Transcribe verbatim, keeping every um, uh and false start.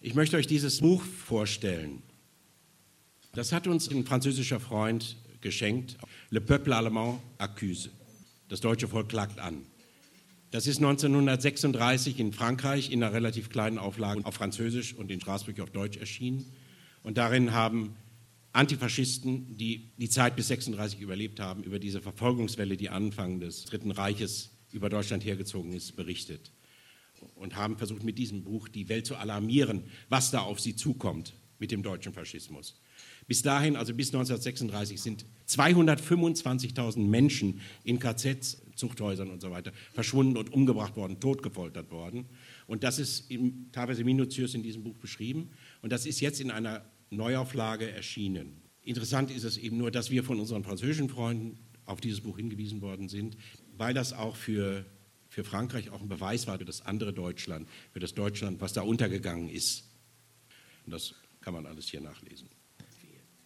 Ich möchte euch dieses Buch vorstellen. Das hat uns ein französischer Freund geschenkt. Le Peuple Allemand accuse. Das deutsche Volk klagt an. Das ist neunzehnhundertsechsunddreißig in Frankreich in einer relativ kleinen Auflage auf Französisch und in Straßburg auf Deutsch erschienen. Und darin haben Antifaschisten, die die Zeit bis sechsunddreißig überlebt haben, über diese Verfolgungswelle, die Anfang des Dritten Reiches über Deutschland hergezogen ist, berichtet. Und haben versucht, mit diesem Buch die Welt zu alarmieren, was da auf sie zukommt mit dem deutschen Faschismus. Bis dahin, also bis neunzehnhundertsechsunddreißig, sind zweihundertfünfundzwanzigtausend Menschen in K Zs, Zuchthäusern und so weiter verschwunden und umgebracht worden, totgefoltert worden. Und das ist im, teilweise minutiös in diesem Buch beschrieben. Und das ist jetzt in einer Neuauflage erschienen. Interessant ist es eben nur, dass wir von unseren französischen Freunden auf dieses Buch hingewiesen worden sind, weil das auch für, für Frankreich auch ein Beweis war für das andere Deutschland, für das Deutschland, was da untergegangen ist. Und das kann man alles hier nachlesen.